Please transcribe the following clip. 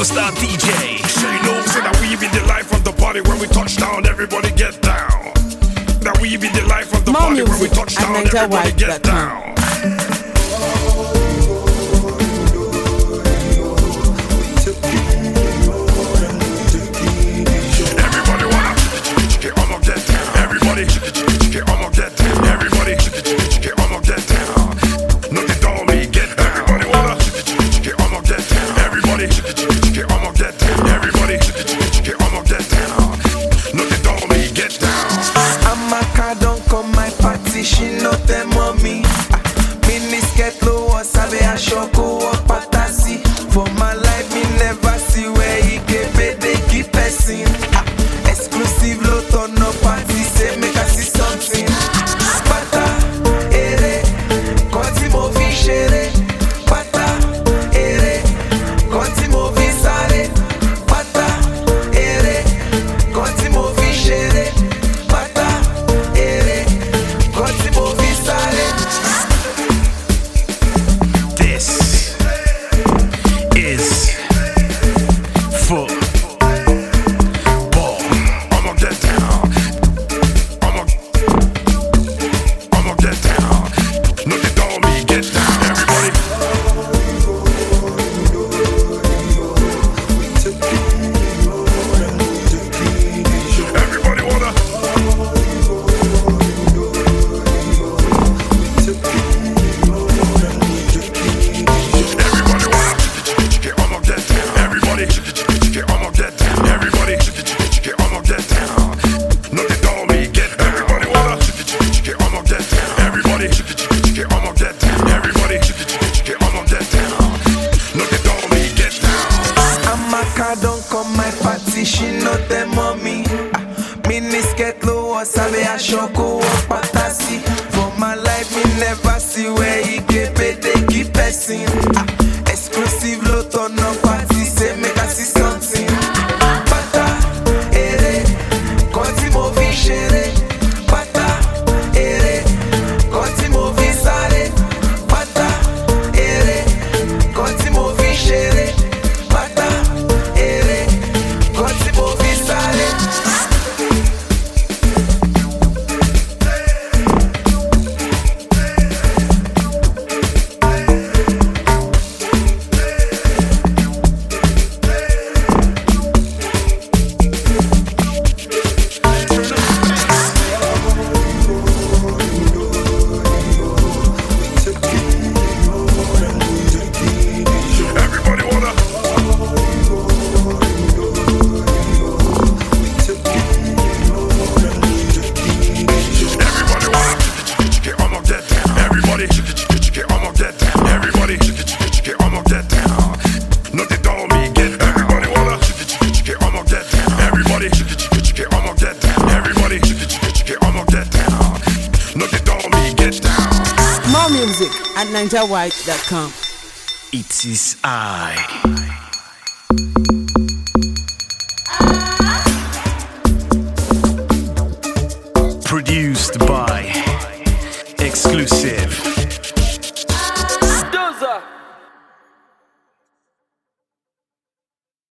superstar DJ. She knows that we be the life of the party. When we touch down, everybody get down. That we be the life of the More party. When we music touch at down, everybody get NigerWide.com. down. Everybody wanna I'ma get down. Everybody I'ma get down. Everybody I'ma get down. Look at all me get down. Everybody wanna I'ma get down. Everybody I'ma get down. Everybody I'ma get down. Look at all me get down. Amaka don't come my party, she know them mommy. Miniskirt low or sabe a shoko or patasi. For my life me never see where he get paid, they keep passing. Exclusive lot on no party, say make I see something. Pata, ere, konti mo vi shere. Pata, ere, konti mo vi sare. Pata, ere, konti mo vi shere. Pata, ere, konti mo vi sare. This is football. I'ma get down. I'ma get down. Look at all me get down. Everybody. Everybody wanna. Everybody wanna. I'ma get down. Everybody. I'ma get down. Everybody. I'ma get down. Look at all me get down. Everybody wanna. I'ma get down. Everybody. I'ma get down. Everybody. I'ma get down. Look at all me get down. Amaka don't come my party, she know them mommy. Miniskirt low or sabe a shoko or patasi. For my life me never see where he get paid, they keep passing. Exclusive lot on no party, say make I see something. Pata, ere, konti mo vi shere. Pata, ere, konti mo vi sare. Pata, ere, konti mo vi shere. Pata, ere, konti mo vi sare. Everybody wanna. Everybody wanna. I'ma get down. Everybody. I'ma get down. Everybody. I'ma get down. Look at all me get down. Everybody wanna. I'ma get down. Everybody. I'ma get down. Everybody. I'ma get down. Look at all me get down. More music at NigerWide.com. It is I.